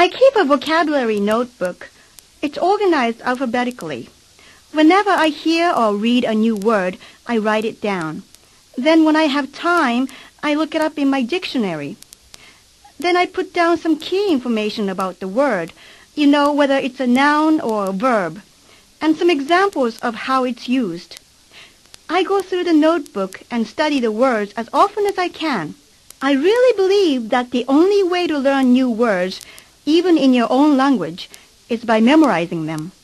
I keep a vocabulary notebook. It's organized alphabetically. Whenever I hear or read a new word, I write it down. Then when I have time, I look it up in my dictionary. Then I put down some key information about the word, whether it's a noun or a verb, and some examples of how it's used. I go through the notebook and study the words as often as I can. I really believe that the only way to learn new words, even in your own language, is by memorizing them.